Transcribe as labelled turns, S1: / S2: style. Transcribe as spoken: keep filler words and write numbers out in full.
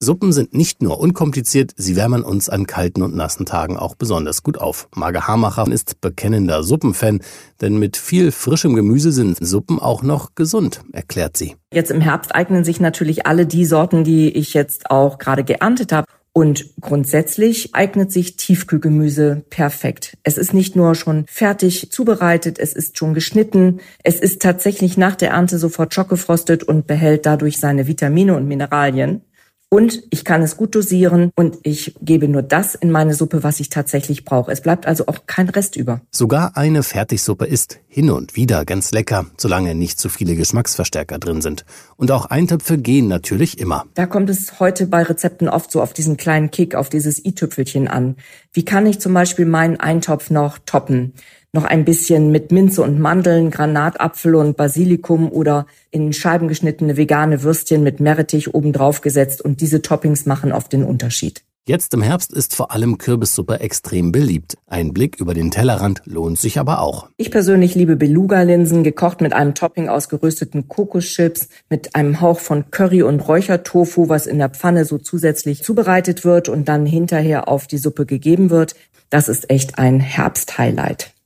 S1: Suppen sind nicht nur unkompliziert, sie wärmen uns an kalten und nassen Tagen auch besonders gut auf. Marga Hamacher ist bekennender Suppenfan, denn mit viel frischem Gemüse sind Suppen auch noch gesund, erklärt sie.
S2: Jetzt im Herbst eignen sich natürlich alle die Sorten, die ich jetzt auch gerade geerntet habe. Und grundsätzlich eignet sich Tiefkühlgemüse perfekt. Es ist nicht nur schon fertig zubereitet, es ist schon geschnitten. Es ist tatsächlich nach der Ernte sofort schockgefrostet und behält dadurch seine Vitamine und Mineralien. Und ich kann es gut dosieren und ich gebe nur das in meine Suppe, was ich tatsächlich brauche. Es bleibt also auch kein Rest über.
S1: Sogar eine Fertigsuppe ist hin und wieder ganz lecker, solange nicht zu viele Geschmacksverstärker drin sind. Und auch Eintöpfe gehen natürlich immer.
S2: Da kommt es heute bei Rezepten oft so auf diesen kleinen Kick, auf dieses i-Tüpfelchen an. Wie kann ich zum Beispiel meinen Eintopf noch toppen? Noch ein bisschen mit Minze und Mandeln, Granatapfel und Basilikum oder in Scheiben geschnittene vegane Würstchen mit Meerrettich obendrauf gesetzt und diese Toppings machen oft den Unterschied.
S1: Jetzt im Herbst ist vor allem Kürbissuppe extrem beliebt. Ein Blick über den Tellerrand lohnt sich aber auch.
S2: Ich persönlich liebe Beluga-Linsen, gekocht mit einem Topping aus gerösteten Kokoschips, mit einem Hauch von Curry und Räuchertofu, was in der Pfanne so zusätzlich zubereitet wird und dann hinterher auf die Suppe gegeben wird. Das ist echt ein Herbst-Highlight.